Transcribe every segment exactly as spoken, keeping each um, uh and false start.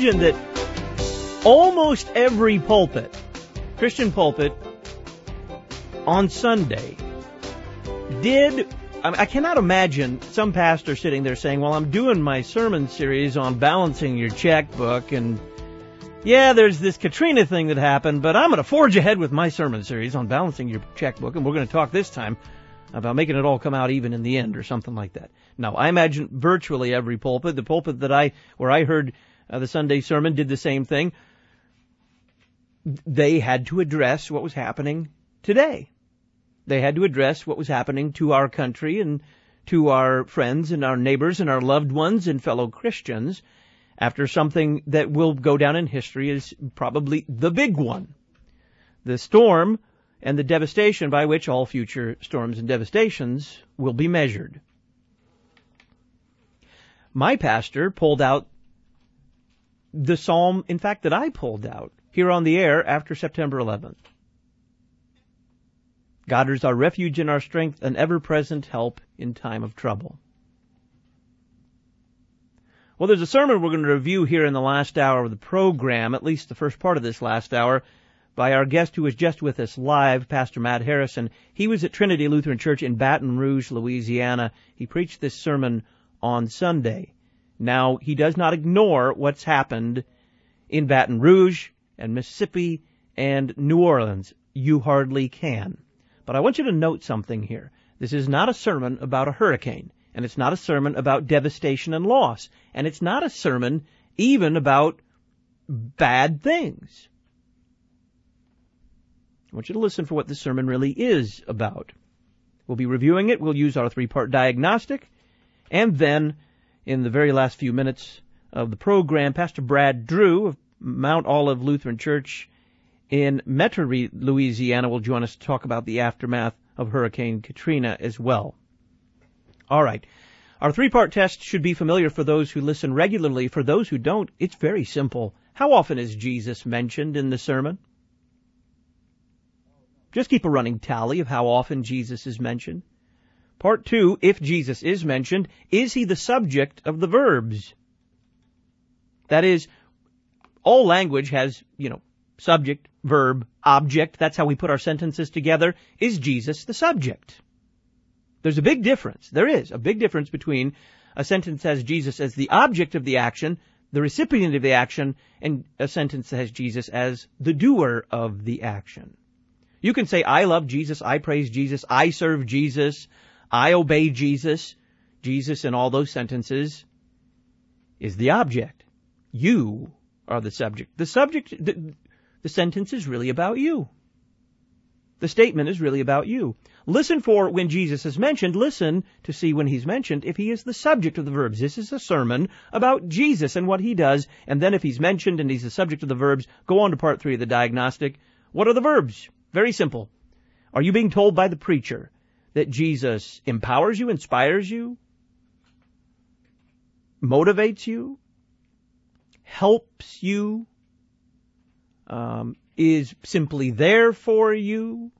imagine that almost every pulpit, Christian pulpit, on Sunday did, I, mean, I cannot imagine some pastor sitting there saying, well, I'm doing my sermon series on balancing your checkbook, and yeah, there's this Katrina thing that happened, but I'm going to forge ahead with my sermon series on balancing your checkbook, and we're going to talk this time about making it all come out even in the end, or something like that. No, I imagine virtually every pulpit, the pulpit that I, where I heard uh, the Sunday sermon, did the same thing. They had to address what was happening today. They had to address what was happening to our country and to our friends and our neighbors and our loved ones and fellow Christians after something that will go down in history as probably the big one. The storm and the devastation by which all future storms and devastations will be measured. My pastor pulled out the psalm, in fact, that I pulled out here on the air after September eleventh. God is our refuge and our strength, an ever-present help in time of trouble. Well, there's a sermon we're going to review here in the last hour of the program, at least the first part of this last hour, by our guest who was just with us live, Pastor Matt Harrison. He was at Trinity Lutheran Church in Baton Rouge, Louisiana. He preached this sermon on Sunday. Now, he does not ignore what's happened in Baton Rouge and Mississippi and New Orleans. You hardly can. But I want you to note something here. This is not a sermon about a hurricane, and it's not a sermon about devastation and loss, and it's not a sermon even about bad things. I want you to listen for what this sermon really is about. We'll be reviewing it. We'll use our three-part diagnostic. And then, in the very last few minutes of the program, Pastor Brad Drew of Mount Olive Lutheran Church in Metairie, Louisiana, will join us to talk about the aftermath of Hurricane Katrina as well. All right. Our three-part test should be familiar for those who listen regularly. For those who don't, it's very simple. How often is Jesus mentioned in the sermon? Just keep a running tally of how often Jesus is mentioned. Part two, if Jesus is mentioned, is he the subject of the verbs? That is, all language has, you know, subject, verb, object. That's how we put our sentences together. Is Jesus the subject? There's a big difference. There is a big difference between a sentence that has Jesus as the object of the action, the recipient of the action, and a sentence that has Jesus as the doer of the action. You can say, I love Jesus, I praise Jesus, I serve Jesus, I obey Jesus. Jesus in all those sentences is the object. You are the subject. The subject, the, the sentence is really about you. The statement is really about you. Listen for when Jesus is mentioned. Listen to see when he's mentioned if he is the subject of the verbs. This is a sermon about Jesus and what he does. And then if he's mentioned and he's the subject of the verbs, go on to part three of the diagnostic. What are the verbs? Very simple. Are you being told by the preacher that Jesus empowers you, inspires you, motivates you, helps you, um, is simply there for you?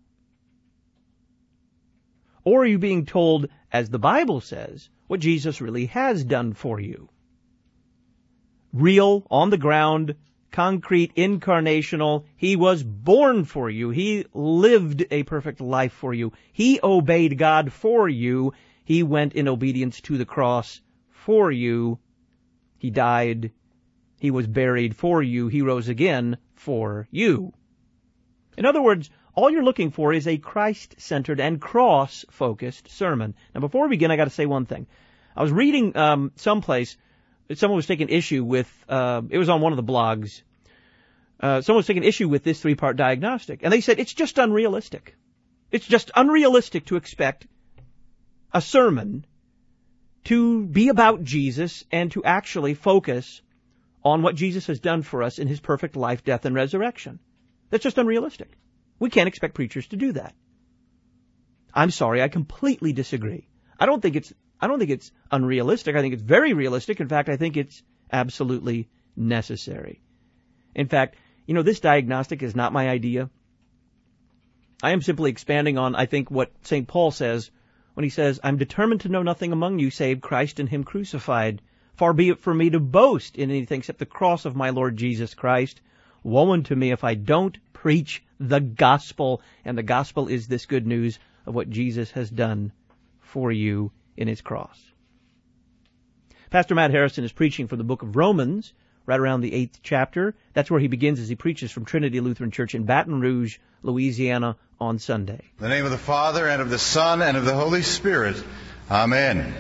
Or are you being told, as the Bible says, what Jesus really has done for you? Real, on the ground, concrete, incarnational. He was born for you. He lived a perfect life for you. He obeyed God for you. He went in obedience to the cross for you. He died. He was buried for you. He rose again for you. In other words, all you're looking for is a Christ-centered and cross-focused sermon. Now, before we begin, I got to say one thing. I was reading um, someplace. Someone was taking issue with, uh, it was on one of the blogs, uh, someone was taking issue with this three-part diagnostic. And they said, it's just unrealistic. It's just unrealistic to expect a sermon to be about Jesus and to actually focus on what Jesus has done for us in his perfect life, death, and resurrection. That's just unrealistic. We can't expect preachers to do that. I'm sorry, I completely disagree. I don't think it's I don't think it's unrealistic. I think it's very realistic. In fact, I think it's absolutely necessary. In fact, you know, this diagnostic is not my idea. I am simply expanding on, I think, what Saint Paul says when he says, I'm determined to know nothing among you save Christ and him crucified. Far be it from me to boast in anything except the cross of my Lord Jesus Christ. Woe unto me if I don't preach the gospel. And the gospel is this good news of what Jesus has done for you in his cross. Pastor Matt Harrison is preaching from the book of Romans, right around the eighth chapter. That's where he begins as he preaches from Trinity Lutheran Church in Baton Rouge, Louisiana, on Sunday. In the name of the Father, and of the Son, and of the Holy Spirit. Amen.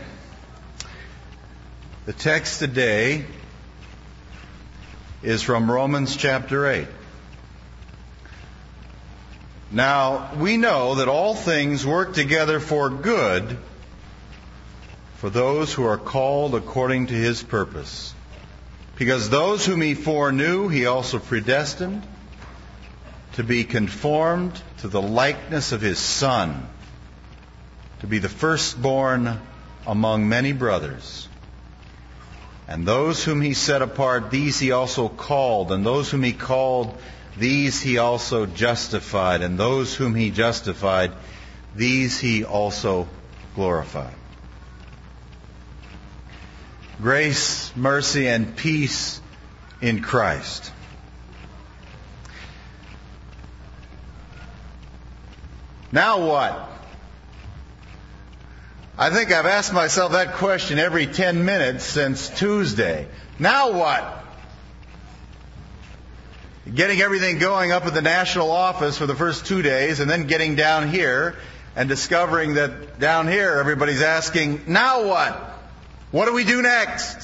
The text today is from Romans chapter eight. Now, we know that all things work together for good for those who are called according to his purpose. Because those whom he foreknew, he also predestined to be conformed to the likeness of his Son, to be the firstborn among many brothers. And those whom he set apart, these he also called. And those whom he called, these he also justified. And those whom he justified, these he also glorified. Grace, mercy, and peace in Christ. Now what? I think I've asked myself that question every ten minutes since Tuesday. Now what? Getting everything going up at the national office for the first two days and then getting down here and discovering that down here everybody's asking, now what? What do we do next?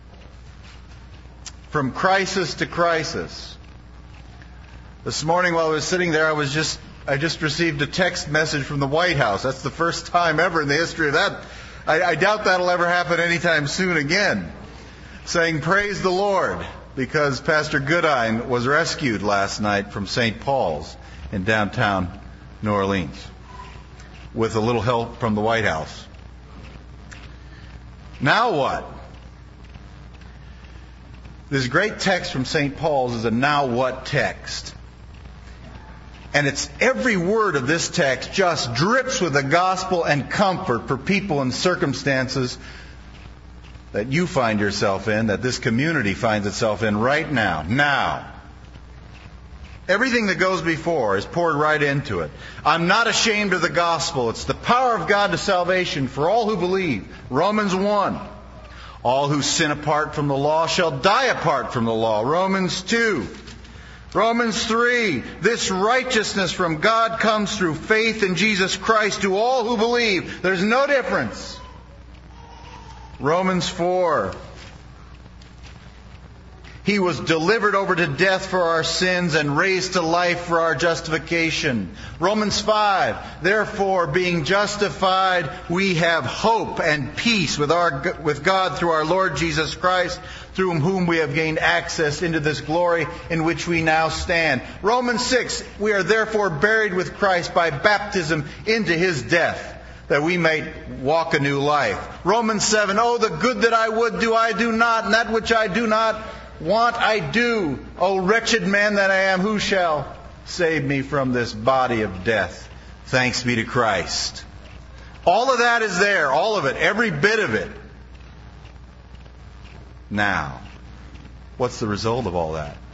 From crisis to crisis. This morning while I was sitting there, I was just I just received a text message from the White House. That's the first time ever in the history of that. I, I doubt that'll ever happen anytime soon again. Saying, praise the Lord, because Pastor Goodine was rescued last night from Saint Paul's in downtown New Orleans with a little help from the White House. Now what? This great text from Saint Paul's is a now what text. And it's every word of this text just drips with the gospel and comfort for people and circumstances that you find yourself in, that this community finds itself in right now. Now. Everything that goes before is poured right into it. I'm not ashamed of the gospel. It's the power of God to salvation for all who believe. Romans one. All who sin apart from the law shall die apart from the law. Romans two. Romans three, this righteousness from God comes through faith in Jesus Christ to all who believe. There's no difference. Romans four, he was delivered over to death for our sins and raised to life for our justification. Romans five, therefore, being justified, we have hope and peace with our with God through our Lord Jesus Christ, through whom we have gained access into this glory in which we now stand. Romans six, we are therefore buried with Christ by baptism into his death, that we may walk a new life. Romans seven, oh, the good that I would do, I do not, and that which I do not want I do. O wretched man that I am, who shall save me from this body of death? Thanks be to Christ. All of that is there, all of it, every bit of it. Now, what's the result of all that?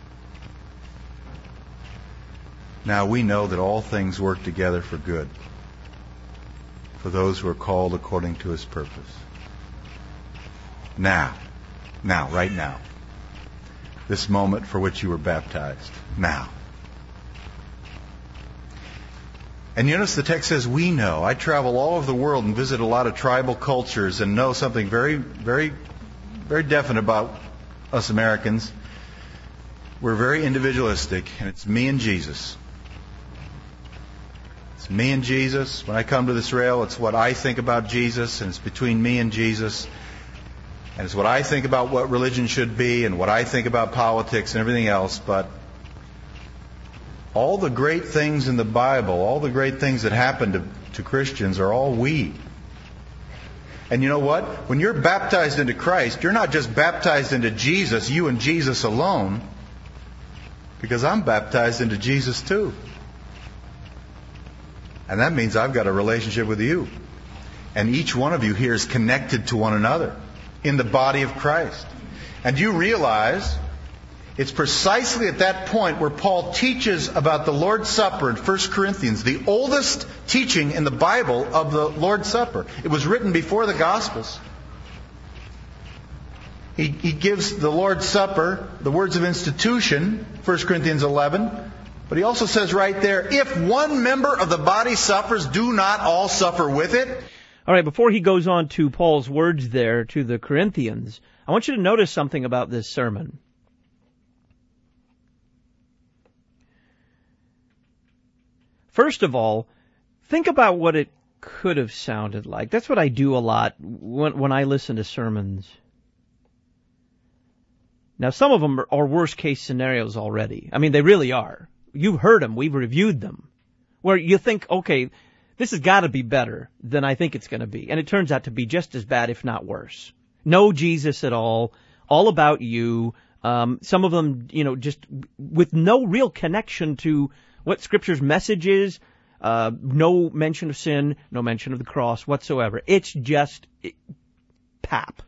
Now we know that all things work together for good, for those who are called according to his purpose. Now, now, right now. This moment for which you were baptized. Now. And you notice the text says, we know. I travel all over the world and visit a lot of tribal cultures and know something very, very, very definite about us Americans. We're very individualistic, and it's me and Jesus. It's me and Jesus. When I come to this rail, it's what I think about Jesus, and it's between me and Jesus. And it's what I think about what religion should be and what I think about politics and everything else. But all the great things in the Bible, all the great things that happen to, to Christians are all we. And you know what? When you're baptized into Christ, you're not just baptized into Jesus, you and Jesus alone. Because I'm baptized into Jesus too. And that means I've got a relationship with you. And each one of you here is connected to one another. in the body of Christ. And you realize it's precisely at that point where Paul teaches about the Lord's Supper in First Corinthians, the oldest teaching in the Bible of the Lord's Supper. It was written before the Gospels. He, he gives the Lord's Supper the words of institution, First Corinthians eleven. But he also says right there, if one member of the body suffers, do not all suffer with it? All right, before he goes on to Paul's words there to the Corinthians, I want you to notice something about this sermon. First of all, think about what it could have sounded like. That's what I do a lot when, when I listen to sermons. Now, some of them are, are worst-case scenarios already. I mean, they really are. You've heard them. We've reviewed them. Where you think, okay, this has got to be better than I think it's going to be. And it turns out to be just as bad, if not worse. No Jesus at all. All about you. Um, some of them, you know, just with no real connection to what Scripture's message is. Uh, no mention of sin, no mention of the cross whatsoever. It's just it, pap.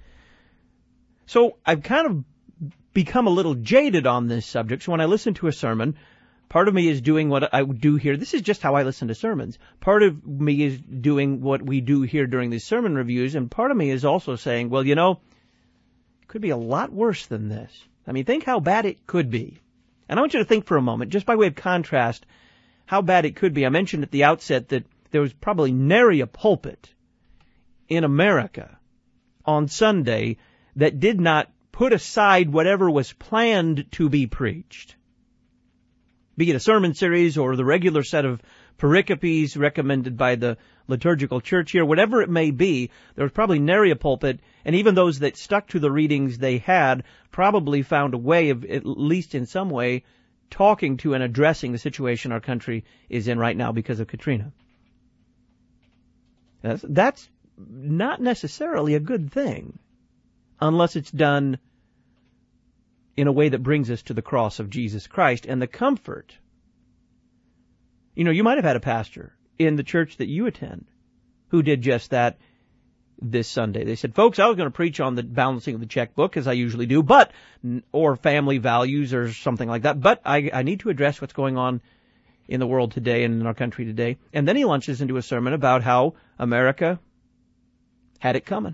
So I've kind of become a little jaded on this subject. So when I listen to a sermon, part of me is doing what I do here. This is just how I listen to sermons. Part of me is doing what we do here during these sermon reviews, and part of me is also saying, well, you know, it could be a lot worse than this. I mean, think how bad it could be. And I want you to think for a moment, just by way of contrast, how bad it could be. I mentioned at the outset that there was probably nary a pulpit in America on Sunday that did not put aside whatever was planned to be preached. Be it a sermon series or the regular set of pericopes recommended by the liturgical church here, whatever it may be, there was probably nary a pulpit, and even those that stuck to the readings they had probably found a way of, at least in some way, talking to and addressing the situation our country is in right now because of Katrina. That's, that's not necessarily a good thing, unless it's done in a way that brings us to the cross of Jesus Christ and the comfort. You know, you might have had a pastor in the church that you attend who did just that this Sunday. They said, folks, I was going to preach on the balancing of the checkbook, as I usually do, but, or family values or something like that, but I, I need to address what's going on in the world today and in our country today. And then he launches into a sermon about how America had it coming.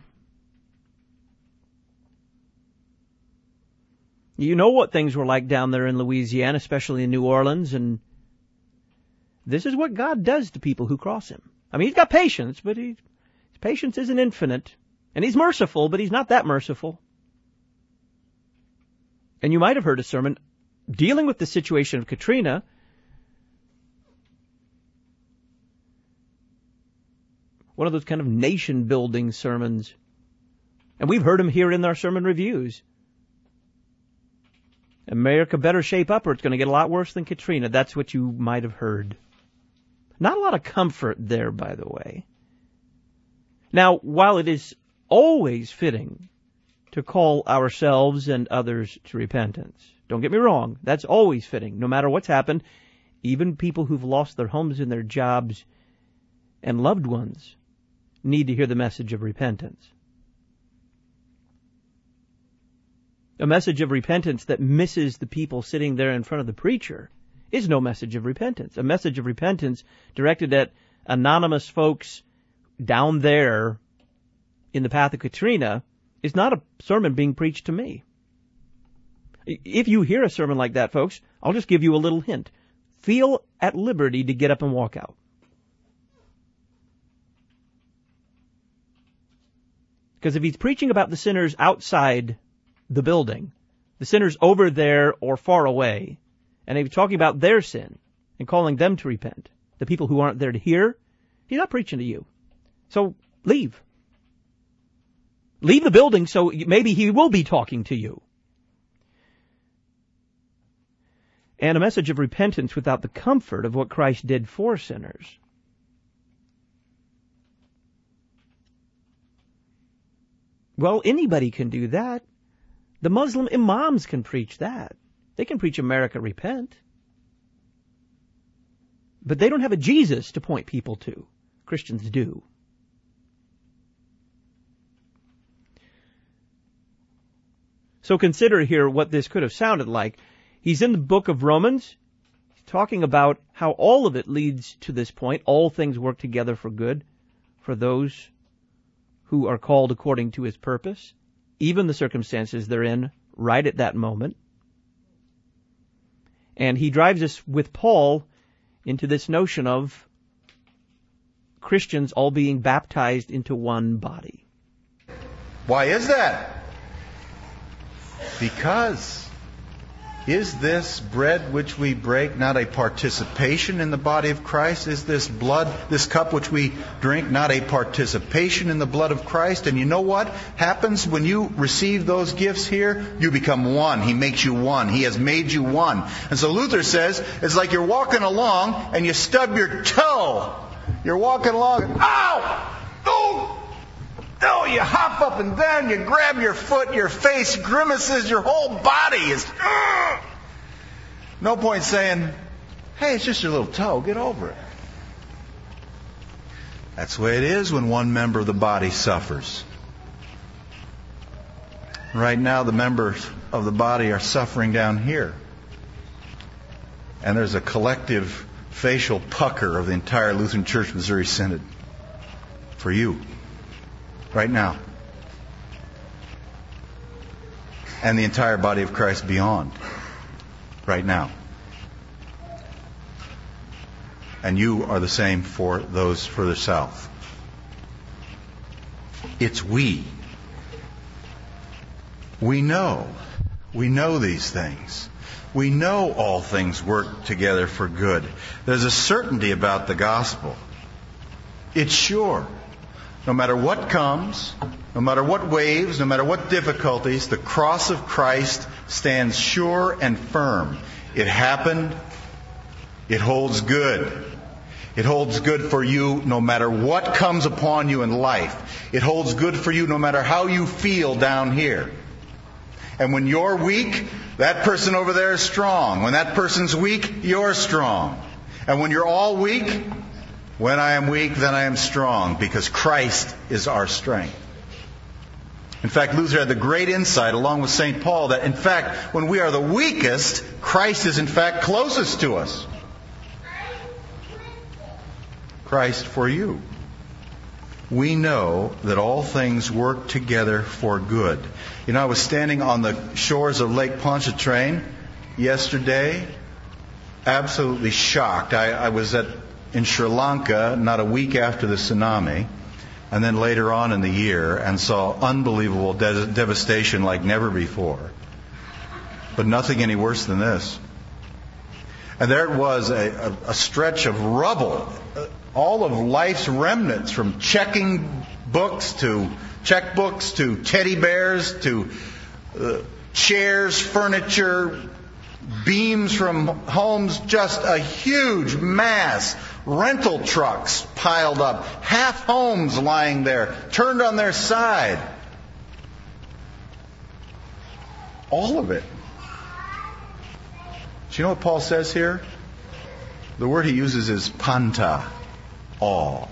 You know what things were like down there in Louisiana, especially in New Orleans, and this is what God does to people who cross him. I mean, he's got patience, but he, his patience isn't infinite. And he's merciful, but he's not that merciful. And you might have heard a sermon dealing with the situation of Katrina. One of those kind of nation-building sermons. And we've heard them here in our sermon reviews. America better shape up or it's going to get a lot worse than Katrina. That's what you might have heard. Not a lot of comfort there, by the way. Now, while it is always fitting to call ourselves and others to repentance, don't get me wrong, that's always fitting, no matter what's happened. Even people who've lost their homes and their jobs and loved ones need to hear the message of repentance. A message of repentance that misses the people sitting there in front of the preacher is no message of repentance. A message of repentance directed at anonymous folks down there in the path of Katrina is not a sermon being preached to me. If you hear a sermon like that, folks, I'll just give you a little hint. Feel at liberty to get up and walk out. Because if he's preaching about the sinners outside the building, the sinners over there or far away, and he's talking about their sin and calling them to repent, the people who aren't there to hear, he's not preaching to you. So leave. Leave the building so maybe he will be talking to you. And a message of repentance without the comfort of what Christ did for sinners. Well, anybody can do that. The Muslim imams can preach that. They can preach America repent. But they don't have a Jesus to point people to. Christians do. So consider here what this could have sounded like. He's in the book of Romans, talking about how all of it leads to this point. All things work together for good for those who are called according to his purpose, even the circumstances they're in right at that moment. And he drives us with Paul into this notion of Christians all being baptized into one body. Why is that? Because is this bread which we break not a participation in the body of Christ? Is this blood, this cup which we drink, not a participation in the blood of Christ? And you know what happens when you receive those gifts here? You become one. He makes you one. He has made you one. And so Luther says, it's like you're walking along and you stub your toe. You're walking along and, ow! Oh! Oh, you hop up and down, you grab your foot, your face grimaces, your whole body is... Ugh! No point saying, hey, it's just your little toe, get over it. That's the way it is when one member of the body suffers. Right now, the members of the body are suffering down here. And there's a collective facial pucker of the entire Lutheran Church Missouri Synod for you. Right now. And the entire body of Christ beyond. Right now. And you are the same for those further south. It's we. We know. We know these things. We know all things work together for good. There's a certainty about the gospel. It's sure. No matter what comes, no matter what waves, no matter what difficulties, the cross of Christ stands sure and firm. It happened. It holds good. It holds good for you no matter what comes upon you in life. It holds good for you no matter how you feel down here. And when you're weak, that person over there is strong. When that person's weak, you're strong. And when you're all weak, when I am weak, then I am strong, because Christ is our strength. In fact, Luther had the great insight, along with Saint Paul, that in fact, when we are the weakest, Christ is in fact closest to us. Christ for you. We know that all things work together for good. You know, I was standing on the shores of Lake Pontchartrain yesterday, absolutely shocked. I, I was at in Sri Lanka not a week after the tsunami, and then later on in the year, and saw unbelievable de- devastation like never before. But nothing any worse than this. And there it was, a, a, a stretch of rubble, all of life's remnants, from checking books to checkbooks to teddy bears to uh, chairs, furniture, beams from homes, just a huge mass. Rental trucks piled up, half homes lying there, turned on their side. All of it. Do you know what Paul says here? The word he uses is panta, all.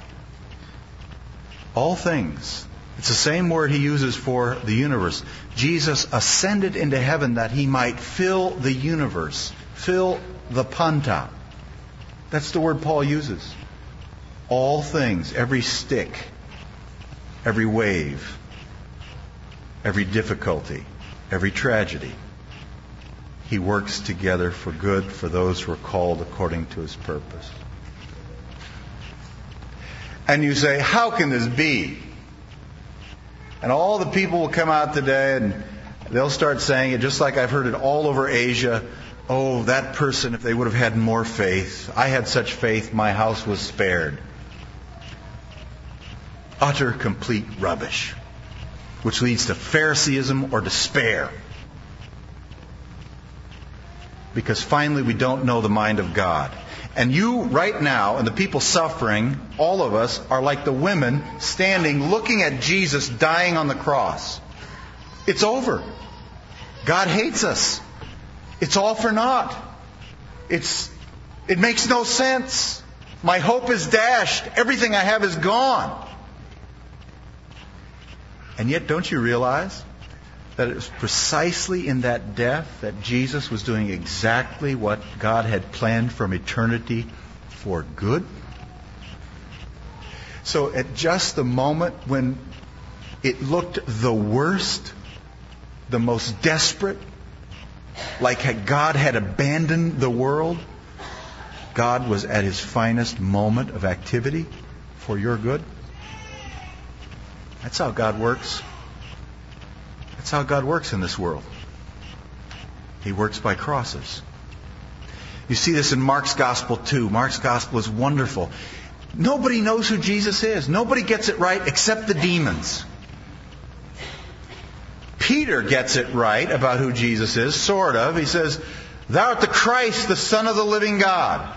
All things. It's the same word he uses for the universe. Jesus ascended into heaven that he might fill the universe, fill the panta. That's the word Paul uses. All things, every stick, every wave, every difficulty, every tragedy. He works together for good for those who are called according to his purpose. And you say, how can this be? And all the people will come out today and they'll start saying it, just like I've heard it all over Asia. Oh, that person, if they would have had more faith. I had such faith, my house was spared. Utter, complete rubbish, which leads to Phariseeism or despair. Because finally we don't know the mind of God. And you right now, and the people suffering, all of us, are like the women standing looking at Jesus dying on the cross. It's over. God hates us. It's all for naught. It's, it makes no sense. My hope is dashed. Everything I have is gone. And yet, don't you realize that it was precisely in that death that Jesus was doing exactly what God had planned from eternity for good? So at just the moment when it looked the worst, the most desperate, like God had abandoned the world, God was at His finest moment of activity for your good. That's how God works. That's how God works in this world. He works by crosses. You see this in Mark's Gospel too. Mark's Gospel is wonderful. Nobody knows who Jesus is. Nobody gets it right except the demons. Peter gets it right about who Jesus is, sort of. He says, "Thou art the Christ, the Son of the living God."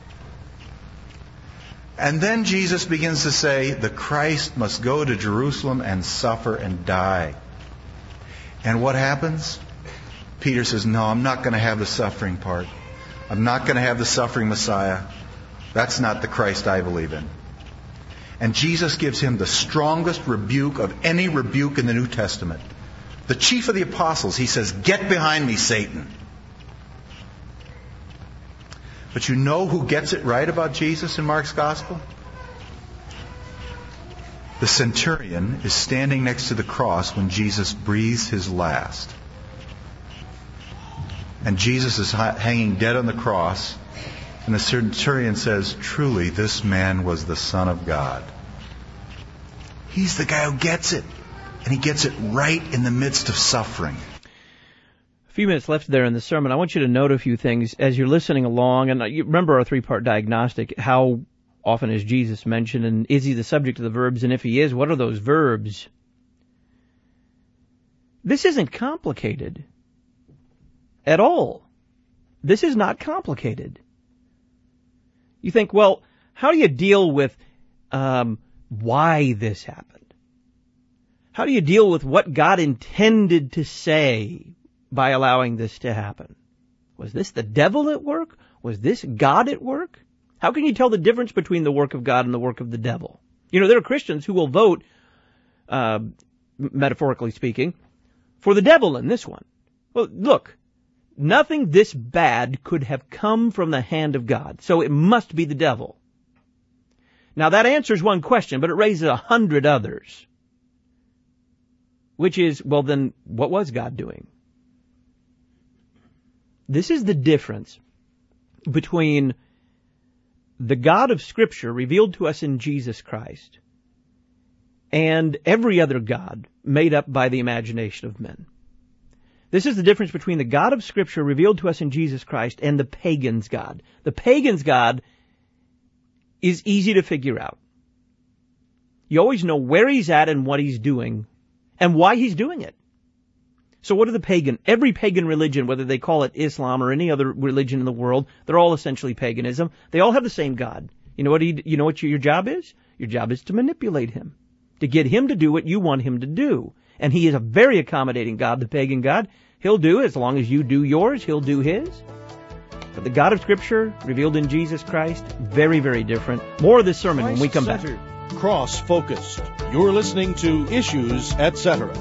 And then Jesus begins to say, the Christ must go to Jerusalem and suffer and die. And what happens? Peter says, no, I'm not going to have the suffering part. I'm not going to have the suffering Messiah. That's not the Christ I believe in. And Jesus gives him the strongest rebuke of any rebuke in the New Testament. The chief of the apostles, he says, "Get behind me, Satan." But you know who gets it right about Jesus in Mark's Gospel? The centurion is standing next to the cross when Jesus breathes his last. And Jesus is hanging dead on the cross. And the centurion says, "Truly, this man was the Son of God." He's the guy who gets it. And he gets it right in the midst of suffering. A few minutes left there in the sermon. I want you to note a few things as you're listening along. And you remember our three-part diagnostic. How often is Jesus mentioned? And is he the subject of the verbs? And if he is, what are those verbs? This isn't complicated at all. This is not complicated. You think, well, how do you deal with um, why this happened? How do you deal with what God intended to say by allowing this to happen? Was this the devil at work? Was this God at work? How can you tell the difference between the work of God and the work of the devil? You know, there are Christians who will vote, uh, metaphorically speaking, for the devil in this one. Well, look, nothing this bad could have come from the hand of God, so it must be the devil. Now that answers one question, but it raises a hundred others. Which is, well then, what was God doing? This is the difference between the God of Scripture revealed to us in Jesus Christ and every other God made up by the imagination of men. This is the difference between the God of Scripture revealed to us in Jesus Christ and the pagan's God. The pagan's God is easy to figure out. You always know where he's at and what he's doing and why he's doing it. So what are the pagan, every pagan religion, whether they call it Islam or any other religion in the world, they're all essentially paganism. They all have the same God. You know what he, you know what your job is? Your job is to manipulate him, to get him to do what you want him to do. And he is a very accommodating God, the pagan God. He'll do as long as you do yours, he'll do his. But the God of Scripture, revealed in Jesus Christ, very, very different. More of this sermon when we come back. Cross-focused. You're listening to Issues, et cetera.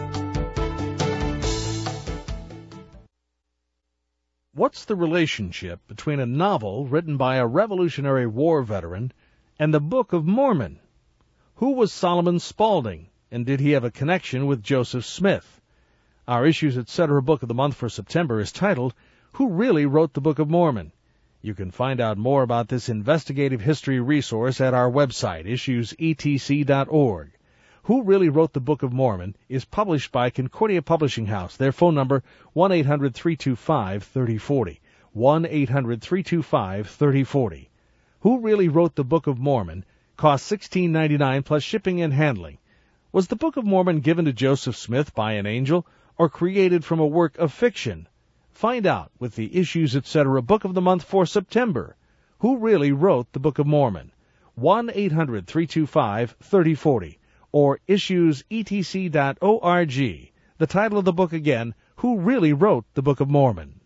What's the relationship between a novel written by a Revolutionary War veteran and the Book of Mormon? Who was Solomon Spaulding, and did he have a connection with Joseph Smith? Our Issues, et cetera book of the month for September is titled, Who Really Wrote the Book of Mormon? You can find out more about this investigative history resource at our website, issues e t c dot org. Who Really Wrote the Book of Mormon is published by Concordia Publishing House. Their phone number, one eight hundred three two five three oh four oh, one eight hundred three two five three oh four oh. Who Really Wrote the Book of Mormon costs sixteen ninety-nine plus shipping and handling. Was the Book of Mormon given to Joseph Smith by an angel or created from a work of fiction? Find out with the Issues, et cetera book of the month for September. Who Really Wrote the Book of Mormon? one eight hundred three two five three oh four oh. Or issues e t c dot org. The title of the book again, Who Really Wrote the Book of Mormon?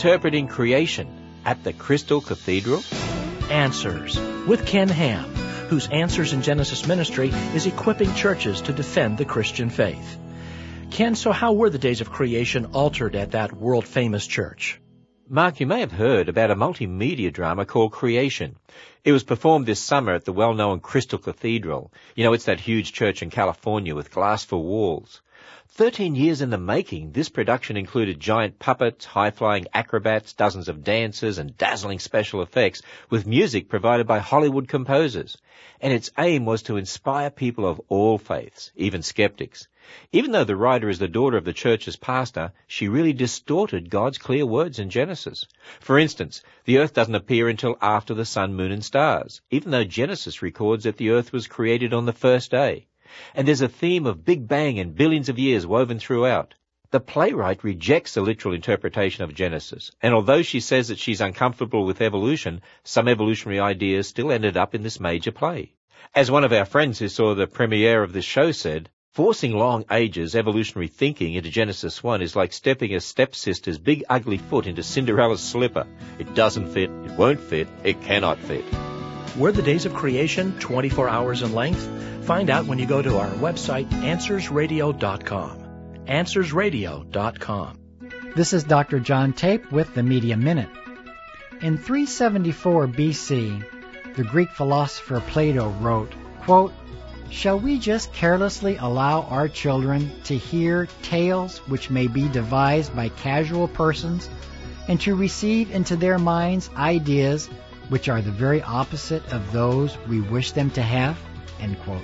Reinterpreting Creation at the Crystal Cathedral? Answers with Ken Ham, whose Answers in Genesis ministry is equipping churches to defend the Christian faith. Ken, so how were the days of creation altered at that world-famous church? Mark, you may have heard about a multimedia drama called Creation. It was performed this summer at the well-known Crystal Cathedral. You know, it's that huge church in California with glass-full walls. Thirteen years in the making, this production included giant puppets, high-flying acrobats, dozens of dancers, and dazzling special effects, with music provided by Hollywood composers. And its aim was to inspire people of all faiths, even skeptics. Even though the writer is the daughter of the church's pastor, she really distorted God's clear words in Genesis. For instance, the earth doesn't appear until after the sun, moon, and stars, even though Genesis records that the earth was created on the first day. And there's a theme of Big Bang and billions of years woven throughout. The playwright rejects the literal interpretation of Genesis, and although she says that she's uncomfortable with evolution, some evolutionary ideas still ended up in this major play. As one of our friends who saw the premiere of this show said, forcing long ages evolutionary thinking into Genesis one is like stepping a stepsister's big ugly foot into Cinderella's slipper. It doesn't fit, it won't fit, it cannot fit. Were the days of creation twenty-four hours in length? Find out when you go to our website, answers radio dot com. answers radio dot com. This is Doctor John Tape with the Media Minute. In three seventy-four B C, the Greek philosopher Plato wrote, quote, "Shall we just carelessly allow our children to hear tales which may be devised by casual persons and to receive into their minds ideas which are the very opposite of those we wish them to have?" End quote.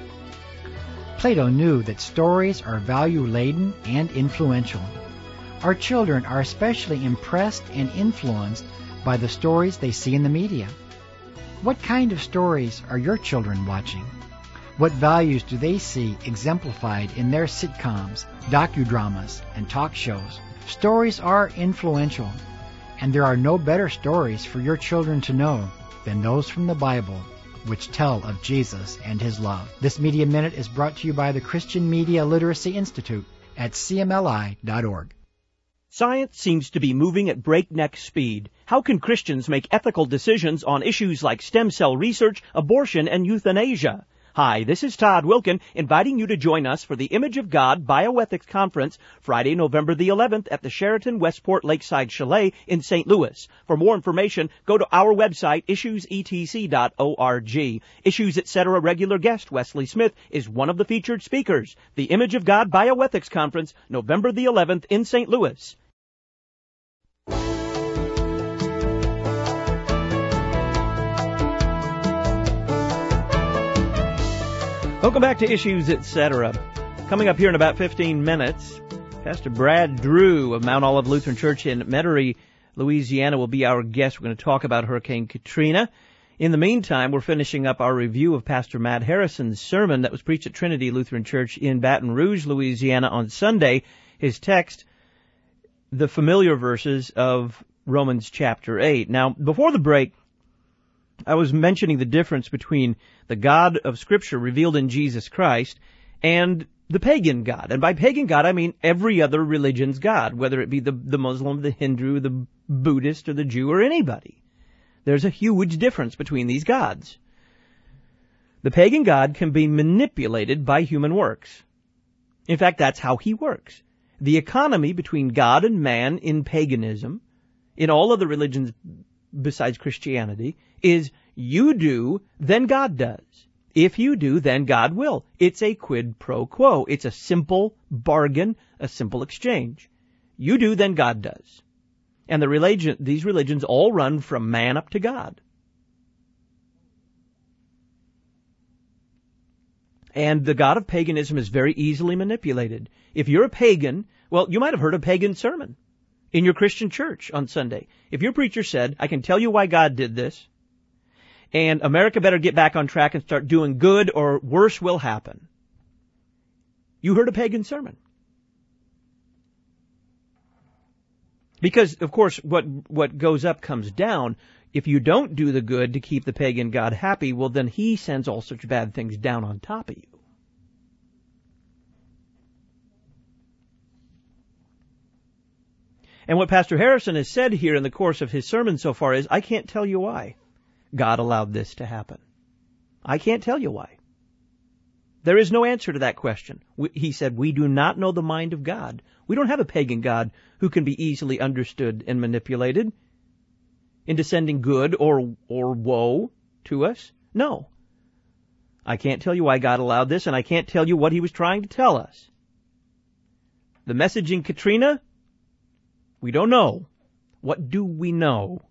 Plato knew that stories are value-laden and influential. Our children are especially impressed and influenced by the stories they see in the media. What kind of stories are your children watching? What values do they see exemplified in their sitcoms, docudramas, and talk shows? Stories are influential, and there are no better stories for your children to know than those from the Bible, which tell of Jesus and his love. This Media Minute is brought to you by the Christian Media Literacy Institute at C M L I dot org. Science seems to be moving at breakneck speed. How can Christians make ethical decisions on issues like stem cell research, abortion, and euthanasia? Hi, this is Todd Wilkin, inviting you to join us for the Image of God Bioethics Conference, Friday, November the eleventh at the Sheraton Westport Lakeside Chalet in Saint Louis. For more information, go to our website, issues e t c dot org. Issues et cetera regular guest Wesley Smith is one of the featured speakers. The Image of God Bioethics Conference, November the eleventh in Saint Louis. Welcome back to Issues et cetera. Coming up here in about fifteen minutes, Pastor Brad Drew of Mount Olive Lutheran Church in Metairie, Louisiana will be our guest. We're going to talk about Hurricane Katrina. In the meantime, we're finishing up our review of Pastor Matt Harrison's sermon that was preached at Trinity Lutheran Church in Baton Rouge, Louisiana on Sunday. His text, the familiar verses of Romans chapter eight. Now, before the break, I was mentioning the difference between the God of Scripture revealed in Jesus Christ and the pagan God. And by pagan God, I mean every other religion's God, whether it be the, the Muslim, the Hindu, the Buddhist, or the Jew, or anybody. There's a huge difference between these gods. The pagan God can be manipulated by human works. In fact, that's how he works. The economy between God and man in paganism, in all other religions besides Christianity, is you do, then God does. If you do, then God will. It's a quid pro quo. It's a simple bargain, a simple exchange. You do, then God does. And the religion, these religions all run from man up to God. And the God of paganism is very easily manipulated. If you're a pagan, well, you might have heard a pagan sermon in your Christian church on Sunday. If your preacher said, I can tell you why God did this, and America better get back on track and start doing good or worse will happen. You heard a pagan sermon. Because, of course, what what goes up comes down. If you don't do the good to keep the pagan God happy, well, then he sends all such bad things down on top of you. And what Pastor Harrison has said here in the course of his sermon so far is, I can't tell you why God allowed this to happen. I can't tell you why. There is no answer to that question. We, he said, we do not know the mind of God. We don't have a pagan God who can be easily understood and manipulated into sending good or or woe to us. No. I can't tell you why God allowed this, and I can't tell you what he was trying to tell us. The message in Katrina, we don't know. What do we know?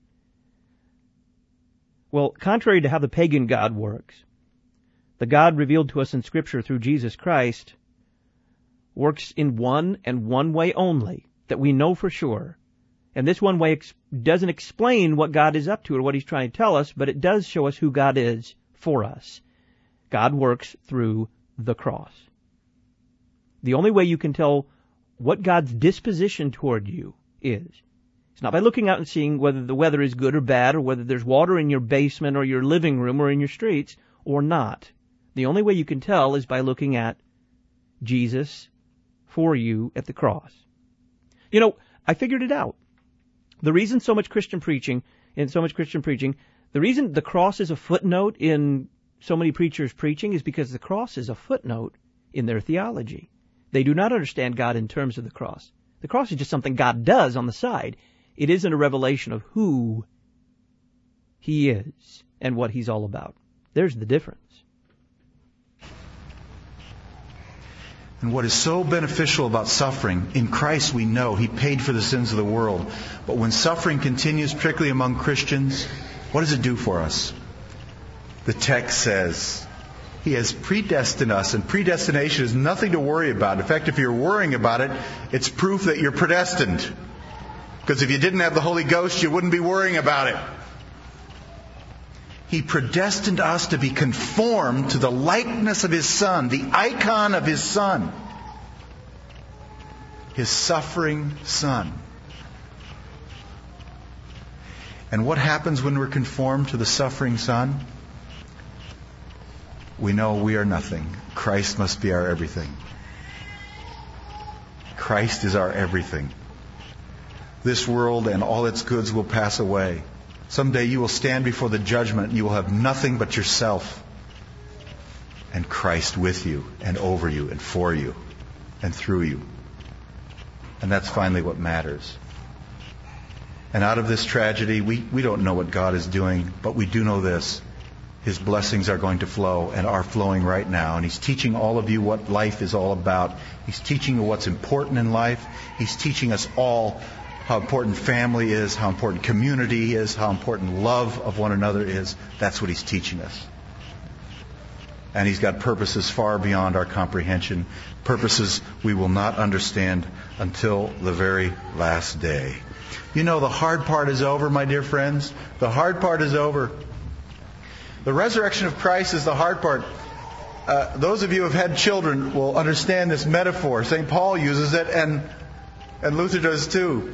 Well, contrary to how the pagan God works, the God revealed to us in Scripture through Jesus Christ works in one and one way only, that we know for sure. And this one way ex- doesn't explain what God is up to or what he's trying to tell us, but it does show us who God is for us. God works through the cross. The only way you can tell what God's disposition toward you is, it's not by looking out and seeing whether the weather is good or bad, or whether there's water in your basement or your living room or in your streets or not. The only way you can tell is by looking at Jesus for you at the cross. You know, I figured it out. The reason so much Christian preaching, in so much Christian preaching, the reason the cross is a footnote in so many preachers' preaching is because the cross is a footnote in their theology. They do not understand God in terms of the cross. The cross is just something God does on the side. It isn't a revelation of who he is and what he's all about. There's the difference. And what is so beneficial about suffering, in Christ we know he paid for the sins of the world. But when suffering continues, particularly among Christians, what does it do for us? The text says he has predestined us, and predestination is nothing to worry about. In fact, if you're worrying about it, it's proof that you're predestined. Because if you didn't have the Holy Ghost, you wouldn't be worrying about it. He predestined us to be conformed to the likeness of his Son, the icon of his Son, his suffering Son. And what happens when we're conformed to the suffering Son? We know we are nothing. Christ must be our everything. Christ is our everything. This world and all its goods will pass away. Someday you will stand before the judgment and you will have nothing but yourself and Christ with you and over you and for you and through you. And that's finally what matters. And out of this tragedy, we, we don't know what God is doing, but we do know this. His blessings are going to flow and are flowing right now. And he's teaching all of you what life is all about. He's teaching you what's important in life. He's teaching us all how important family is, how important community is, how important love of one another is. That's what he's teaching us. And he's got purposes far beyond our comprehension, purposes we will not understand until the very last day. You know, the hard part is over, my dear friends. The hard part is over. The resurrection of Christ is the hard part. Uh, those of you who have had children will understand this metaphor. Saint Paul uses it, and, and Luther does too.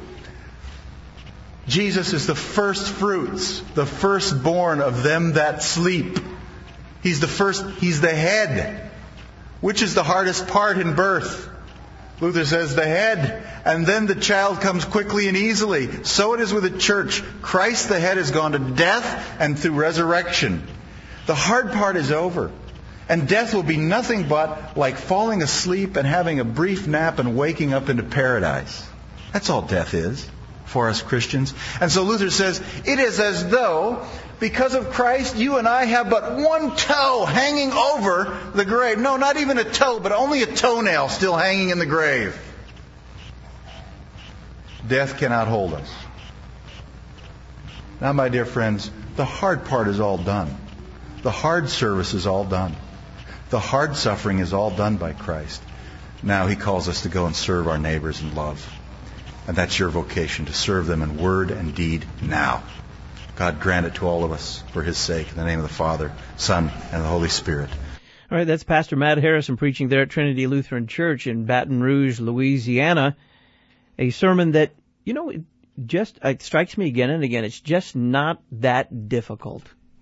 Jesus is the first fruits, the firstborn of them that sleep. He's the first, he's the head. Which is the hardest part in birth? Luther says the head, and then the child comes quickly and easily. So it is with the church. Christ the head has gone to death, and through resurrection. The hard part is over. And death will be nothing but like falling asleep and having a brief nap and waking up into paradise. That's all death is for us Christians. And so Luther says, it is as though, because of Christ, you and I have but one toe hanging over the grave. No, not even a toe, but only a toenail still hanging in the grave. Death cannot hold us. Now, my dear friends, the hard part is all done. The hard service is all done. The hard suffering is all done by Christ. Now he calls us to go and serve our neighbors in love. And that's your vocation, to serve them in word and deed now. God grant it to all of us for his sake. In the name of the Father, Son, and the Holy Spirit. All right, that's Pastor Matt Harrison preaching there at Trinity Lutheran Church in Baton Rouge, Louisiana. A sermon that, you know, it just it strikes me again and again. It's just not that difficult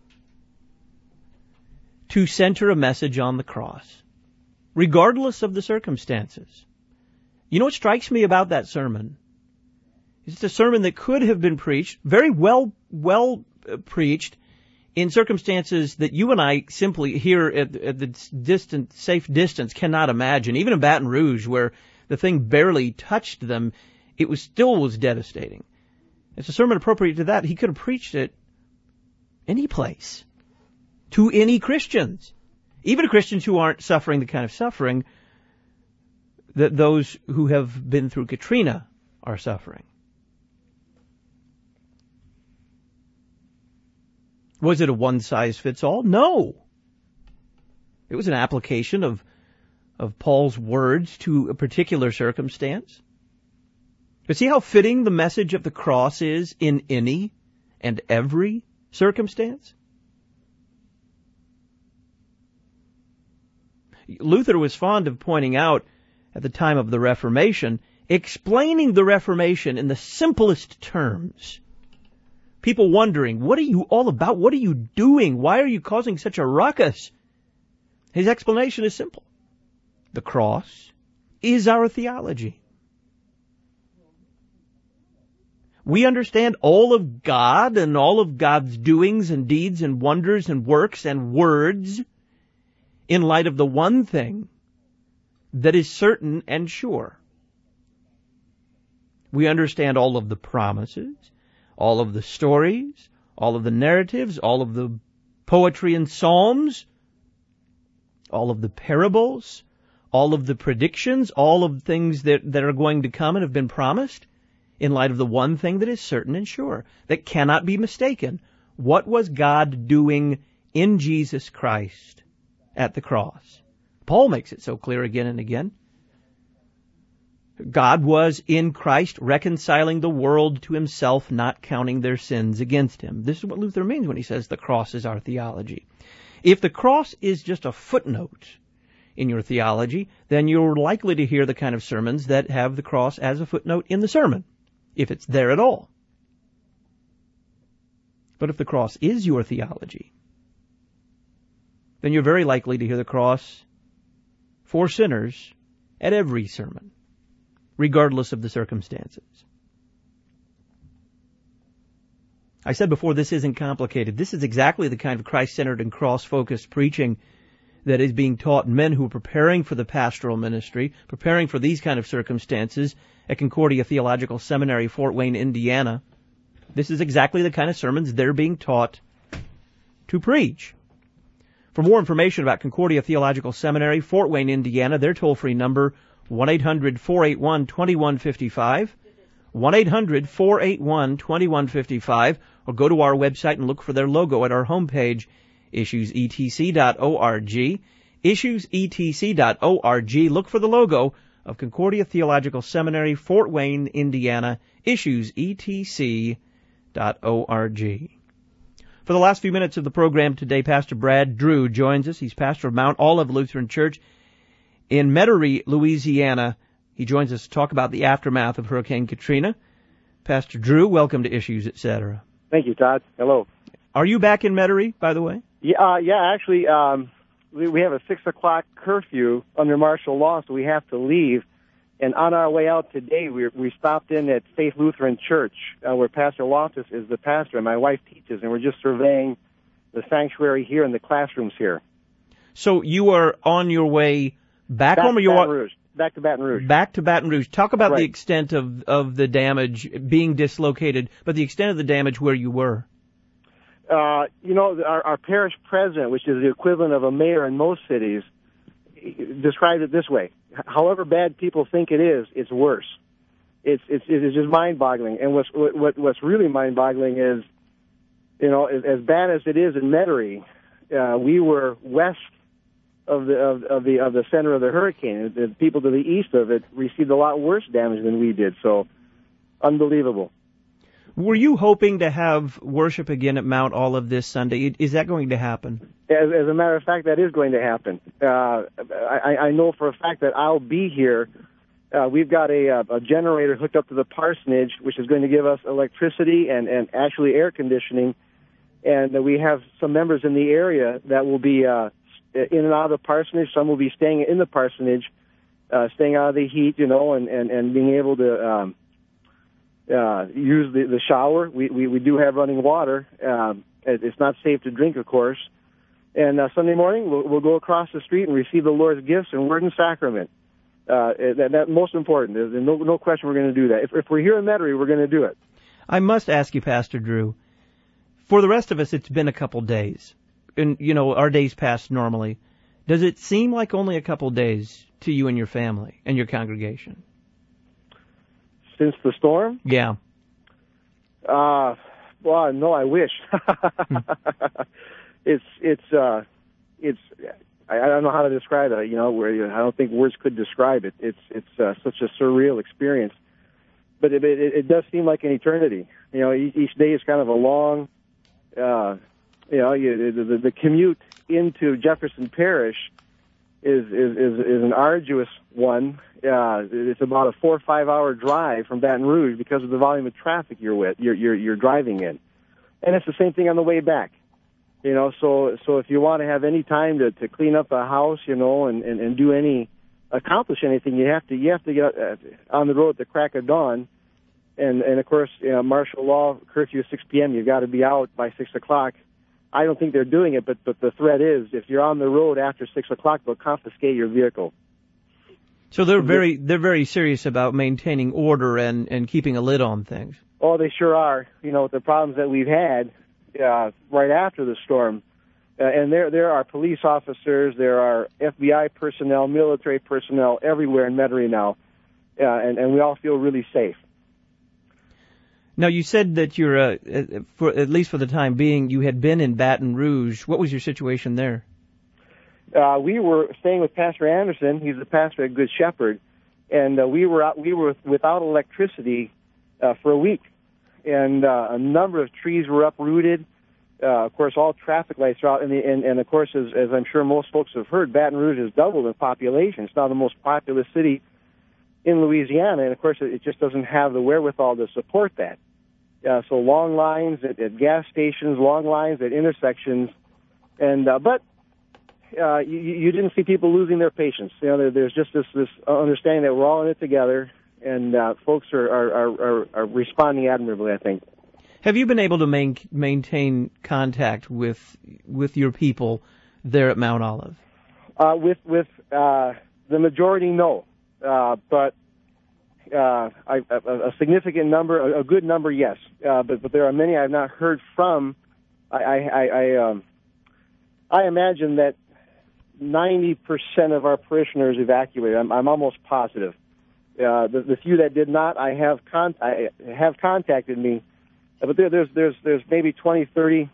to center a message on the cross, regardless of the circumstances. You know what strikes me about that sermon? It's a sermon that could have been preached, very well, well uh, preached, in circumstances that you and I simply here at, at the distant, safe distance cannot imagine. Even in Baton Rouge, where the thing barely touched them, it was still was devastating. It's a sermon appropriate to that. He could have preached it any place, to any Christians, even Christians who aren't suffering the kind of suffering that those who have been through Katrina are suffering. Was it a one-size-fits-all? No. It was an application of of Paul's words to a particular circumstance. But see how fitting the message of the cross is in any and every circumstance? Luther was fond of pointing out at the time of the Reformation, explaining the Reformation in the simplest terms. People wondering, what are you all about? What are you doing? Why are you causing such a ruckus? His explanation is simple. The cross is our theology. We understand all of God and all of God's doings and deeds and wonders and works and words in light of the one thing that is certain and sure. We understand all of the promises, all of the stories, all of the narratives, all of the poetry and psalms, all of the parables, all of the predictions, all of the things that, that are going to come and have been promised in light of the one thing that is certain and sure, that cannot be mistaken. What was God doing in Jesus Christ at the cross? Paul makes it so clear again and again. God was in Christ reconciling the world to himself, not counting their sins against him. This is what Luther means when he says the cross is our theology. If the cross is just a footnote in your theology, then you're likely to hear the kind of sermons that have the cross as a footnote in the sermon, if it's there at all. But if the cross is your theology, then you're very likely to hear the cross for sinners at every sermon, regardless of the circumstances. I said before, this isn't complicated. This is exactly the kind of Christ-centered and cross-focused preaching that is being taught men who are preparing for the pastoral ministry, preparing for these kind of circumstances at Concordia Theological Seminary, Fort Wayne, Indiana. This is exactly the kind of sermons they're being taught to preach. For more information about Concordia Theological Seminary, Fort Wayne, Indiana, their toll-free number, one eight hundred four eight one two one five five, one eight hundred four eight one two one five five, or go to our website and look for their logo at our homepage, issues e t c dot org, issues e t c dot org. Look for the logo of Concordia Theological Seminary, Fort Wayne, Indiana, issues e t c dot org. For the last few minutes of the program today, Pastor Brad Drew joins us. He's pastor of Mount Olive Lutheran Church in Metairie, Louisiana. He joins us to talk about the aftermath of Hurricane Katrina. Pastor Drew, welcome to Issues, et cetera. Thank you, Todd. Hello. Are you back in Metairie, by the way? Yeah, uh, yeah. Actually, um, we, we have a six o'clock curfew under martial law, so we have to leave. And on our way out today, we we stopped in at Faith Lutheran Church, uh, where Pastor Loftus is the pastor, and my wife teaches, and we're just surveying the sanctuary here and the classrooms here. So you are on your way back, back home, or to you Baton are Rouge. Back to Baton Rouge. Back to Baton Rouge. Talk about right. the extent of of the damage being dislocated, but the extent of the damage where you were. Uh, you know, our, our parish president, which is the equivalent of a mayor in most cities, described it this way: however bad people think it is, it's worse. It's it's it's just mind-boggling. And what's what what's really mind-boggling is, you know, as, as bad as it is in Metairie, uh, we were west of the of, of the of the center of the hurricane. The people to the east of it received a lot worse damage than we did. So, unbelievable. Were you hoping to have worship again at Mount Olive this Sunday? Is that going to happen? As, as a matter of fact, that is going to happen. Uh, I, I know for a fact that I'll be here. Uh, we've got a, a generator hooked up to the parsonage, which is going to give us electricity and, and actually air conditioning. And uh, we have some members in the area that will be uh, in and out of the parsonage. Some will be staying in the parsonage, uh, staying out of the heat, you know, and, and, and being able to um, uh, use the, the shower. We, we, we do have running water. Um, It's not safe to drink, of course. And uh, Sunday morning, we'll, we'll go across the street and receive the Lord's gifts and word and sacrament. Uh, that, that most important. There's no, no question we're going to do that. If, if we're here in Metairie, we're going to do it. I must ask you, Pastor Drew, for the rest of us, it's been a couple days. And, you know, our days pass normally. Does it seem like only a couple days to you and your family and your congregation? Since the storm? Yeah. Uh, well, no, I wish. it's, it's, uh, it's, I, I don't know how to describe it, you know, where I don't think words could describe it. It's, it's, uh, such a surreal experience. But it, it, it does seem like an eternity. You know, each, each day is kind of a long, uh, you know, you, the, the, the commute into Jefferson Parish is, is, is, is an arduous one. Uh, it's about a four or five hour drive from Baton Rouge because of the volume of traffic you're with, you're, you're, you're driving in. And it's the same thing on the way back. You know, so, so if you want to have any time to, to clean up a house, you know, and, and, and do any, accomplish anything, you have to, you have to get uh, on the road at the crack of dawn. And, and of course, you know, martial law, curfew at six p.m., you've got to be out by six o'clock. I don't think they're doing it, but, but the threat is if you're on the road after six o'clock, they'll confiscate your vehicle. So they're very, they're very serious about maintaining order and, and keeping a lid on things. Oh, they sure are. You know, the problems that we've had, uh, right after the storm. Uh, and there, there are police officers, there are F B I personnel, military personnel everywhere in Metairie now. Uh, and, and we all feel really safe. Now, you said that you're, uh, for at least for the time being, you had been in Baton Rouge. What was your situation there? Uh, we were staying with Pastor Anderson. He's the pastor at Good Shepherd, and uh, we were out, we were without electricity uh, for a week, and uh, a number of trees were uprooted. Uh, of course, all traffic lights are out, and, the, and, and of course, as, as I'm sure most folks have heard, Baton Rouge has doubled in population. It's now the most populous city in Louisiana, and of course, it just doesn't have the wherewithal to support that. Uh, so long lines at, at gas stations, long lines at intersections, and uh, but uh, you, you didn't see people losing their patience. You know, there, there's just this this understanding that we're all in it together, and uh, folks are, are, are, are responding admirably, I think. Have you been able to main, maintain contact with with your people there at Mount Olive? Uh, with with uh, the majority, no, uh, but. Uh, I, a, a significant number, a, a good number, yes. Uh, but, but there are many I have not heard from. I, I, I, um, I imagine that ninety percent of our parishioners evacuated. I'm, I'm almost positive. Uh, the, the few that did not, I have con- I have contacted me. But there, there's, there's, there's maybe twenty, thirty,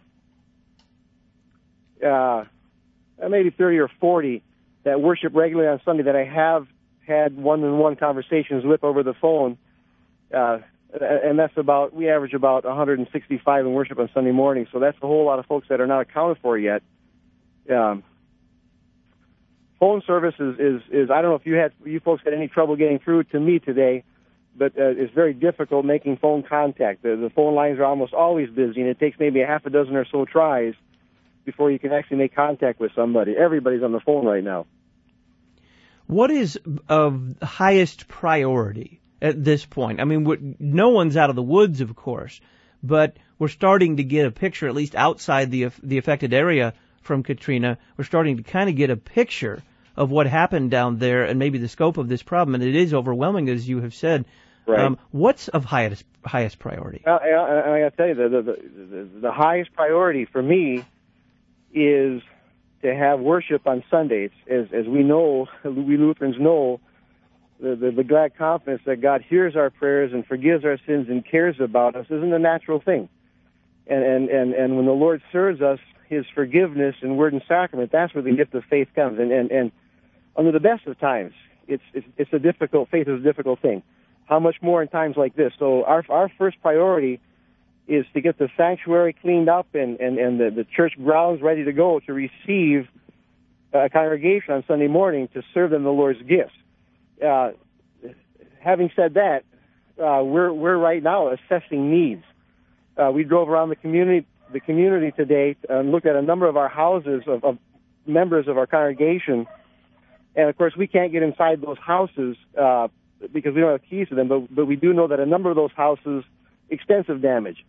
uh, maybe thirty or forty that worship regularly on Sunday that I have had one-on-one conversations with over the phone, uh, and that's about, we average about one hundred sixty-five in worship on Sunday morning, so that's a whole lot of folks that are not accounted for yet. Um, phone service is, is, is, I don't know if you had, you folks had any trouble getting through to me today, but uh, it's very difficult making phone contact. The, the phone lines are almost always busy, and it takes maybe a half a dozen or so tries before you can actually make contact with somebody. Everybody's on the phone right now. What is of highest priority at this point? I mean, no one's out of the woods, of course, but we're starting to get a picture, at least outside the the affected area from Katrina. We're starting to kind of get a picture of what happened down there and maybe the scope of this problem, and it is overwhelming, as you have said. Right. Um, what's of highest highest priority? Uh, I, I got to tell you, the, the, the, the highest priority for me is to have worship on Sundays. As, as we know, we Lutherans know, the, the, the glad confidence that God hears our prayers and forgives our sins and cares about us isn't a natural thing. And, and, and, and when the Lord serves us His forgiveness in word and sacrament, that's where the gift of faith comes. And, and, and under the best of times, it's, it's, it's a difficult, faith is a difficult thing. How much more in times like this? So our, our first priority is to get the sanctuary cleaned up and, and, and the, the church grounds ready to go to receive a congregation on Sunday morning to serve them the Lord's gifts. Uh, having said that, uh, we're, we're right now assessing needs. Uh, we drove around the community, the community today and looked at a number of our houses of, of members of our congregation. And of course, we can't get inside those houses, uh, because we don't have keys to them, but, but we do know that a number of those houses, extensive damage.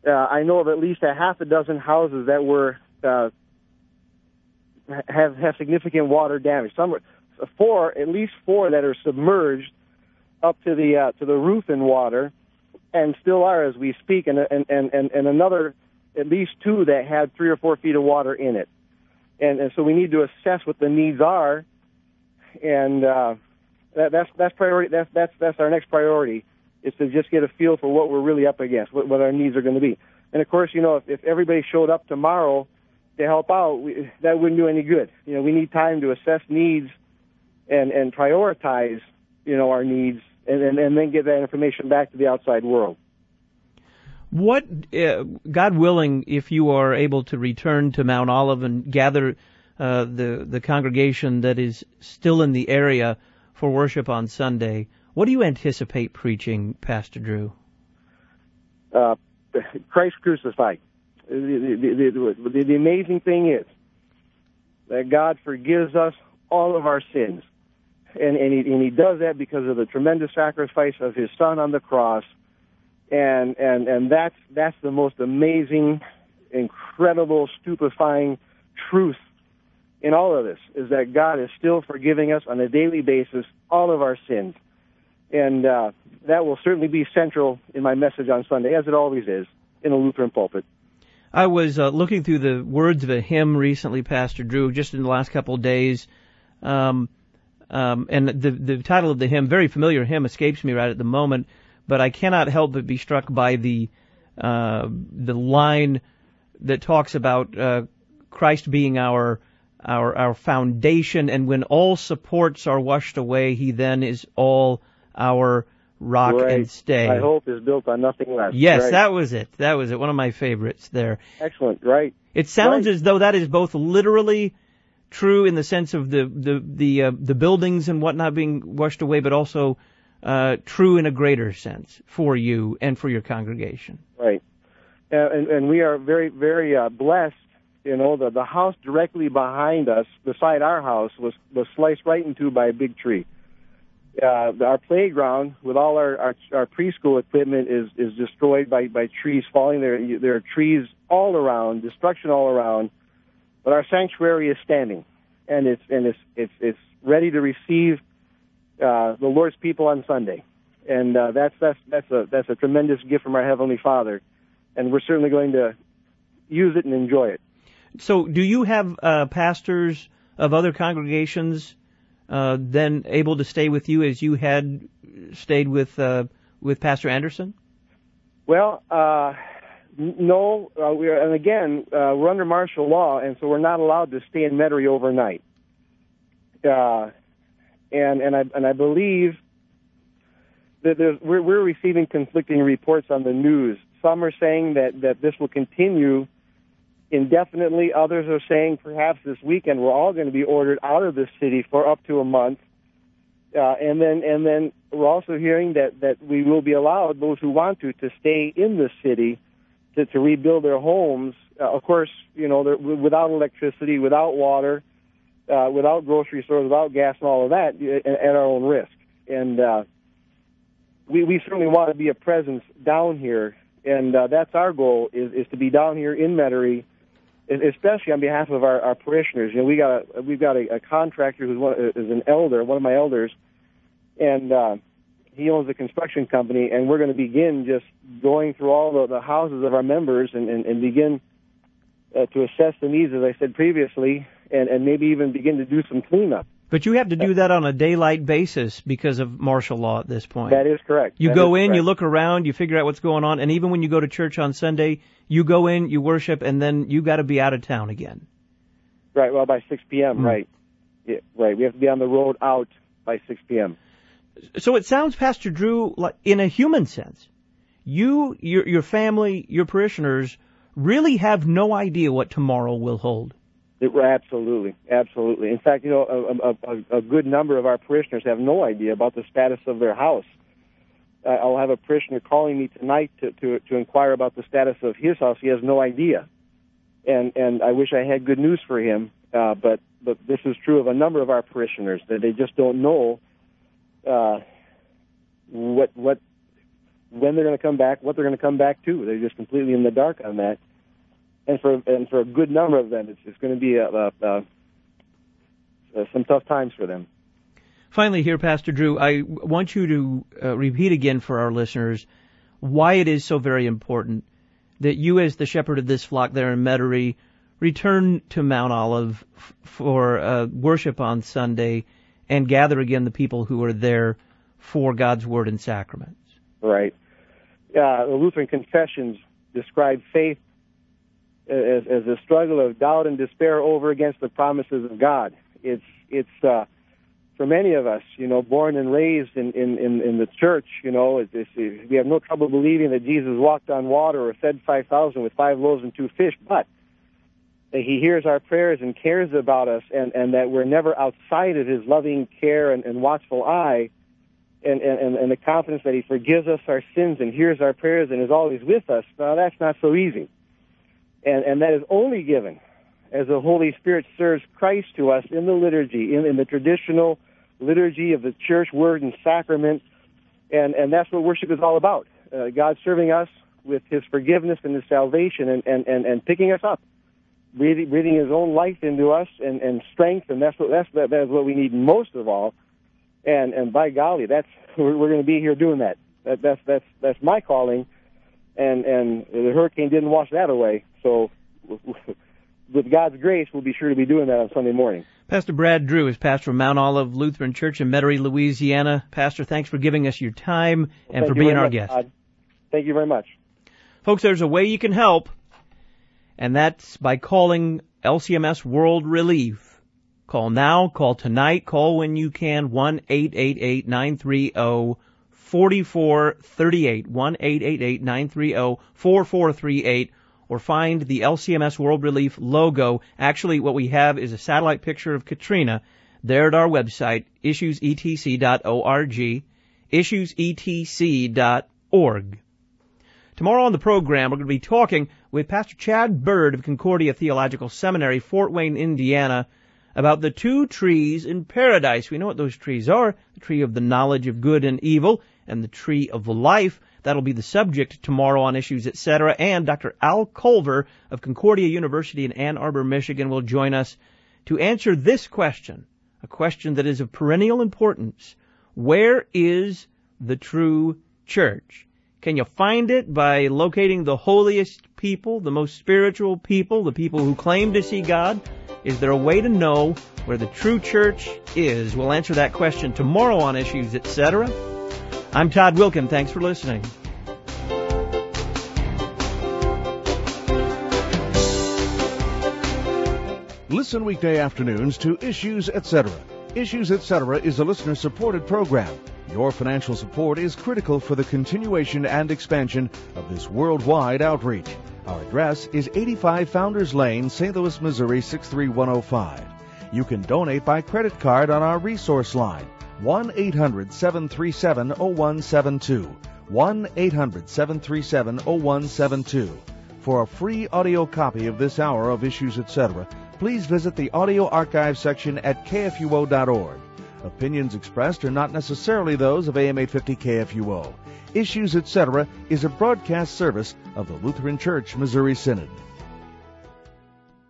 uh, I know of at least a half a dozen houses that were uh, have have significant water damage. Some are, four, at least four that are submerged up to the uh, to the roof in water, and still are as we speak, and and and and another at least two that had three or four feet of water in it, and and so we need to assess what the needs are, and uh, that, that's that's priority. That's that's that's our next priority, is to just get a feel for what we're really up against, what, what our needs are going to be. And of course, you know, if, if everybody showed up tomorrow to help out, we, that wouldn't do any good. You know, we need time to assess needs and and prioritize, you know, our needs, and and, and then get that information back to the outside world. What, uh, God willing, if you are able to return to Mount Olive and gather uh, the the congregation that is still in the area for worship on Sunday, what do you anticipate preaching, Pastor Drew? Uh, Christ crucified. The, the, the, the, the amazing thing is that God forgives us all of our sins, and and he, and he does that because of the tremendous sacrifice of His Son on the cross. And and and that's that's the most amazing, incredible, stupefying truth in all of this, is that God is still forgiving us on a daily basis all of our sins, and uh, that will certainly be central in my message on Sunday, as it always is in a Lutheran pulpit. I was uh, looking through the words of a hymn recently, Pastor Drew, just in the last couple of days, um, um, and the the title of the hymn, very familiar hymn, escapes me right at the moment. But I cannot help but be struck by the uh, the line that talks about uh, Christ being our our our foundation, and when all supports are washed away, He then is all our rock right. and stay. My hope is built on nothing less. Yes, right. that was it. That was it. One of my favorites there. Excellent. Right. It sounds right. as though that is both literally true in the sense of the the the uh, the buildings and whatnot being washed away, but also Uh, true in a greater sense for you and for your congregation. Right. Uh, and, and we are very, very uh, blessed. You know, the, the house directly behind us, beside our house, was, was sliced right into by a big tree. Uh, our playground, with all our, our, our preschool equipment, is, is destroyed by, by trees falling. There, there are trees all around, destruction all around. But our sanctuary is standing, and it's and it's it's, it's ready to receive Uh, the Lord's people on Sunday, and uh, that's that's that's a that's a tremendous gift from our Heavenly Father, and we're certainly going to use it and enjoy it. So, do you have uh, pastors of other congregations uh, then able to stay with you as you had stayed with uh, with Pastor Anderson? Well, uh, no, uh, we are, and again, uh, we're under martial law, and so we're not allowed to stay in Metairie overnight. Uh, And and I and I believe that there's, we're we're receiving conflicting reports on the news. Some are saying that, that this will continue indefinitely. Others are saying perhaps this weekend we're all going to be ordered out of the city for up to a month. Uh, and then and then we're also hearing that, that we will be allowed, those who want to, to stay in the city to, to rebuild their homes. Uh, of course, you know, without electricity, without water. Uh, without grocery stores, without gas and all of that, at, at our own risk. And uh, we, we certainly want to be a presence down here, and uh, that's our goal, is, is to be down here in Metairie, especially on behalf of our, our parishioners. You know, we got a, we've got a, a contractor who's one, is an elder, one of my elders, and uh, he owns a construction company, and we're going to begin just going through all the, the houses of our members and, and, and begin uh, to assess the needs, as I said previously, and, and maybe even begin to do some cleanup. But you have to do that on a daylight basis because of martial law at this point. That is correct. You that go in, correct. you look around, you figure out what's going on, and even when you go to church on Sunday, you go in, you worship, and then you got to be out of town again. Right, well, by six p.m., mm. right. Yeah, right, we have to be on the road out by six p.m. So it sounds, Pastor Drew, like in a human sense, you, your, your family, your parishioners really have no idea what tomorrow will hold. It, absolutely, absolutely. In fact, you know, a, a, a good number of our parishioners have no idea about the status of their house. Uh, I'll have a parishioner calling me tonight to, to to inquire about the status of his house. He has no idea, and and I wish I had good news for him. Uh, but but this is true of a number of our parishioners, that they just don't know uh, what what when they're going to come back, what they're going to come back to. They're just completely in the dark on that. And for and for a good number of them, it's, it's going to be a, a, a, a, some tough times for them. Finally here, Pastor Drew, I want you to uh, repeat again for our listeners why it is so very important that you, as the shepherd of this flock there in Metairie, return to Mount Olive f- for uh, worship on Sunday and gather again the people who are there for God's Word and sacraments. Right. Uh, the Lutheran Confessions describe faith as, as a struggle of doubt and despair over against the promises of God. It's it's uh, for many of us, you know, born and raised in, in, in, in the church, you know, it's, it's, we have no trouble believing that Jesus walked on water or fed five thousand with five loaves and two fish, but that he hears our prayers and cares about us, and, and that we're never outside of his loving care and, and watchful eye, and, and, and the confidence that he forgives us our sins and hears our prayers and is always with us. Now, that's not so easy. And, and that is only given as the Holy Spirit serves Christ to us in the liturgy, in, in the traditional liturgy of the church, word, and sacrament. And, and that's what worship is all about. Uh, God serving us with his forgiveness and his salvation, and, and, and, and picking us up, breathing, breathing his own life into us and, and strength. And that's what, that's, that, that is what we need most of all. And, and by golly, that's, we're, we're going to be here doing that. that that's, that's, that's my calling. And, and the hurricane didn't wash that away. So with God's grace, we'll be sure to be doing that on Sunday morning. Pastor Brad Drew is pastor of Mount Olive Lutheran Church in Metairie, Louisiana. Pastor, thanks for giving us your time and well, for being our much, guest. Todd. Thank you very much. Folks, there's a way you can help, and that's by calling L C M S World Relief. Call now, call tonight, call when you can, one eight eight eight, nine three zero, four four three eight, one eight eight eight, nine three zero, four four three eight, or find the L C M S World Relief logo. Actually, what we have is a satellite picture of Katrina there at our website, issues e t c dot org, issues e t c dot org. Tomorrow on the program, we're going to be talking with Pastor Chad Bird of Concordia Theological Seminary, Fort Wayne, Indiana, about the two trees in paradise. We know what those trees are, the tree of the knowledge of good and evil and the tree of life. That'll be the subject tomorrow on Issues, et cetera. And Doctor Al Culver of Concordia University in Ann Arbor, Michigan, will join us to answer this question, a question that is of perennial importance. Where is the true church? Can you find it by locating the holiest people, the most spiritual people, the people who claim to see God? Is there a way to know where the true church is? We'll answer that question tomorrow on Issues, et cetera. I'm Todd Wilkin. Thanks for listening. Listen weekday afternoons to Issues, et cetera. Issues, et cetera is a listener-supported program. Your financial support is critical for the continuation and expansion of this worldwide outreach. Our address is eighty-five Founders Lane, Saint Louis, Missouri, six three one oh five. You can donate by credit card on our resource line, one eight hundred, seven three seven, oh one seven two, one eight hundred, seven three seven, oh one seven two. For a free audio copy of this hour of Issues, et cetera, please visit the audio archive section at k f u o dot org. Opinions expressed are not necessarily those of A M eight fifty K F U O. Issues, et cetera is a broadcast service of the Lutheran Church Missouri Synod.